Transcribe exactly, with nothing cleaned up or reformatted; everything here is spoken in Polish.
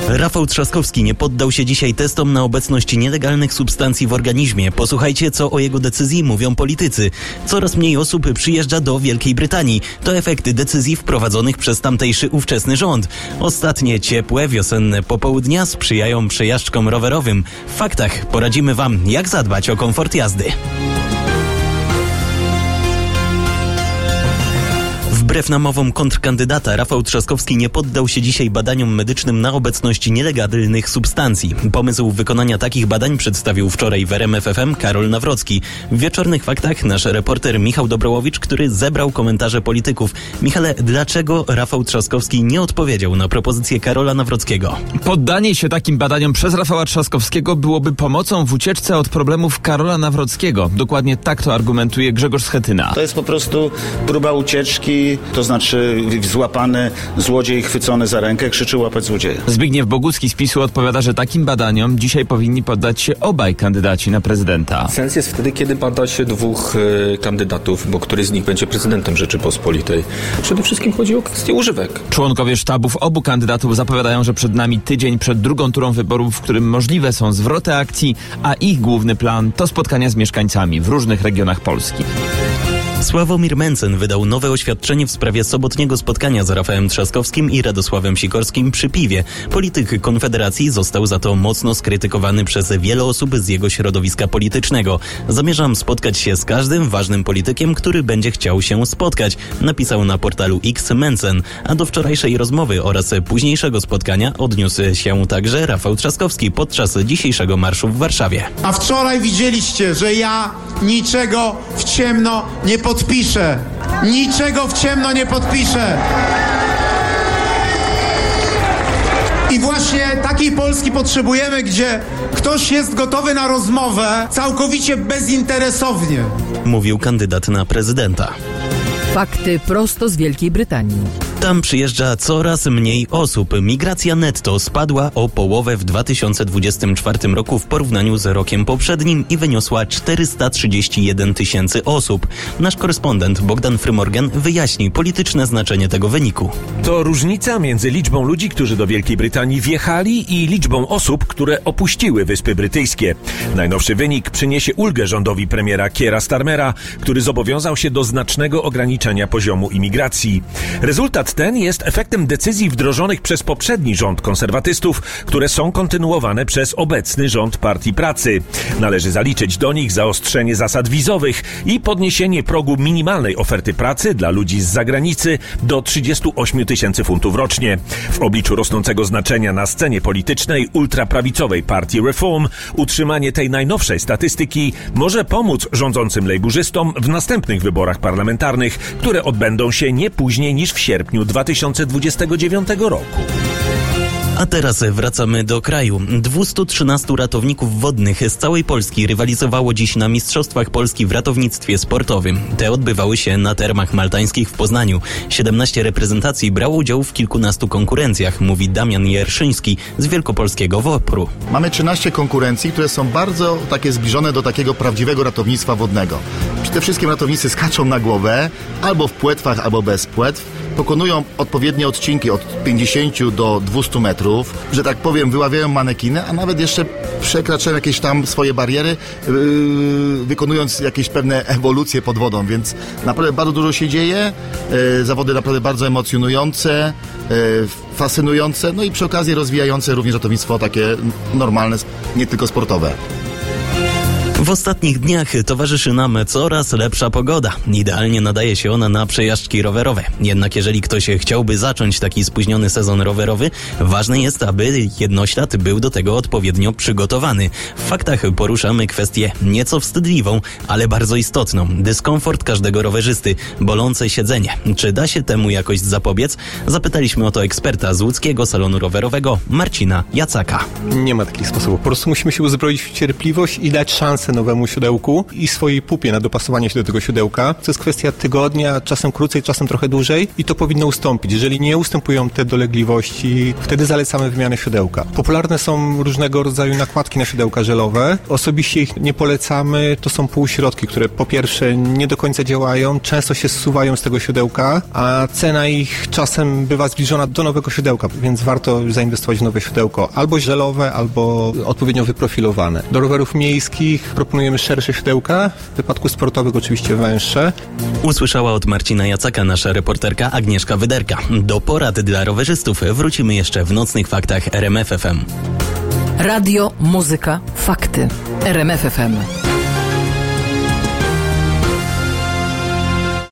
Rafał Trzaskowski nie poddał się dzisiaj testom na obecność nielegalnych substancji w organizmie. Posłuchajcie, co o jego decyzji mówią politycy. Coraz mniej osób przyjeżdża do Wielkiej Brytanii. To efekt decyzji wprowadzonych przez tamtejszy ówczesny rząd. Ostatnie ciepłe, wiosenne popołudnia sprzyjają przejażdżkom rowerowym. W faktach poradzimy Wam, jak zadbać o komfort jazdy. Wbrew namowom kontrkandydata Rafał Trzaskowski nie poddał się dzisiaj badaniom medycznym na obecność nielegalnych substancji. Pomysł wykonania takich badań przedstawił wczoraj w R M F F M Karol Nawrocki. W wieczornych faktach nasz reporter Michał Dobrołowicz, który zebrał komentarze polityków. Michale, dlaczego Rafał Trzaskowski nie odpowiedział na propozycję Karola Nawrockiego? Poddanie się takim badaniom przez Rafała Trzaskowskiego byłoby pomocą w ucieczce od problemów Karola Nawrockiego. Dokładnie tak to argumentuje Grzegorz Schetyna. To jest po prostu próba ucieczki. To znaczy złapany złodziej chwycony za rękę krzyczy łapać złodzieja. Zbigniew Bogucki z PiSu odpowiada, że takim badaniom dzisiaj powinni poddać się obaj kandydaci na prezydenta. Sens jest wtedy, kiedy bada się dwóch y, kandydatów, bo który z nich będzie prezydentem Rzeczypospolitej. Przede wszystkim chodzi o kwestię używek. Członkowie sztabów obu kandydatów zapowiadają, że przed nami tydzień przed drugą turą wyborów, w którym możliwe są zwroty akcji, a ich główny plan to spotkania z mieszkańcami w różnych regionach Polski. Sławomir Mencen wydał nowe oświadczenie w sprawie sobotniego spotkania z Rafałem Trzaskowskim i Radosławem Sikorskim przy piwie. Polityk Konfederacji został za to mocno skrytykowany przez wiele osób z jego środowiska politycznego. Zamierzam spotkać się z każdym ważnym politykiem, który będzie chciał się spotkać, napisał na portalu X Mencen. A do wczorajszej rozmowy oraz późniejszego spotkania odniósł się także Rafał Trzaskowski podczas dzisiejszego marszu w Warszawie. A wczoraj widzieliście, że ja niczego w ciemno nie podpiszę. Niczego w ciemno nie podpiszę. I właśnie takiej Polski potrzebujemy, gdzie ktoś jest gotowy na rozmowę całkowicie bezinteresownie. Mówił kandydat na prezydenta. Fakty prosto z Wielkiej Brytanii. Tam przyjeżdża coraz mniej osób. Migracja netto spadła o połowę w dwa tysiące dwudziestym czwartym roku w porównaniu z rokiem poprzednim i wyniosła czterysta trzydzieści jeden tysięcy osób. Nasz korespondent Bogdan Frymorgan wyjaśni polityczne znaczenie tego wyniku. To różnica między liczbą ludzi, którzy do Wielkiej Brytanii wjechali i liczbą osób, które opuściły Wyspy Brytyjskie. Najnowszy wynik przyniesie ulgę rządowi premiera Keira Starmera, który zobowiązał się do znacznego ograniczenia poziomu imigracji. Rezultat ten jest efektem decyzji wdrożonych przez poprzedni rząd konserwatystów, które są kontynuowane przez obecny rząd Partii Pracy. Należy zaliczyć do nich zaostrzenie zasad wizowych i podniesienie progu minimalnej oferty pracy dla ludzi z zagranicy do trzydziestu ośmiu tysięcy funtów rocznie. W obliczu rosnącego znaczenia na scenie politycznej ultraprawicowej partii Reform utrzymanie tej najnowszej statystyki może pomóc rządzącym lejburzystom w następnych wyborach parlamentarnych, które odbędą się nie później niż w sierpniu dwa tysiące dwudziestego dziewiątego roku. A teraz wracamy do kraju. dwieście trzynastu ratowników wodnych z całej Polski rywalizowało dziś na Mistrzostwach Polski w ratownictwie sportowym. Te odbywały się na termach maltańskich w Poznaniu. siedemnaście reprezentacji brało udział w kilkunastu konkurencjach, mówi Damian Jerszyński z wielkopolskiego W O P R-u. Mamy trzynaście konkurencji, które są bardzo takie zbliżone do takiego prawdziwego ratownictwa wodnego. Przede wszystkim ratownicy skaczą na głowę, albo w płetwach, albo bez płetw. Pokonują odpowiednie odcinki od pięćdziesięciu do dwustu metrów, że tak powiem, wyławiają manekiny, a nawet jeszcze przekraczają jakieś tam swoje bariery, yy, wykonując jakieś pewne ewolucje pod wodą, więc naprawdę bardzo dużo się dzieje, yy, zawody naprawdę bardzo emocjonujące, yy, fascynujące, no i przy okazji rozwijające również ratownictwo takie normalne, nie tylko sportowe. W ostatnich dniach towarzyszy nam coraz lepsza pogoda. Idealnie nadaje się ona na przejażdżki rowerowe. Jednak jeżeli ktoś chciałby zacząć taki spóźniony sezon rowerowy, ważne jest, aby jednoślad był do tego odpowiednio przygotowany. W faktach poruszamy kwestię nieco wstydliwą, ale bardzo istotną. Dyskomfort każdego rowerzysty, bolące siedzenie. Czy da się temu jakoś zapobiec? Zapytaliśmy o to eksperta z łódzkiego salonu rowerowego Marcina Jacaka. Nie ma takich sposobów. Po prostu musimy się uzbroić w cierpliwość i dać szansę nowemu siodełku i swojej pupie na dopasowanie się do tego siodełka. To jest kwestia tygodnia, czasem krócej, czasem trochę dłużej i to powinno ustąpić. Jeżeli nie ustępują te dolegliwości, wtedy zalecamy wymianę siodełka. Popularne są różnego rodzaju nakładki na siodełka żelowe. Osobiście ich nie polecamy. To są półśrodki, które po pierwsze nie do końca działają, często się zsuwają z tego siodełka, a cena ich czasem bywa zbliżona do nowego siodełka, więc warto zainwestować w nowe siodełko, albo żelowe, albo odpowiednio wyprofilowane. Do rowerów miejskich proponujemy szersze siodełka, w wypadku sportowych oczywiście węższe. Usłyszała od Marcina Jacaka nasza reporterka Agnieszka Wyderka. Do porad dla rowerzystów wrócimy jeszcze w Nocnych Faktach R M F F M. Radio, muzyka, fakty. R M F F M.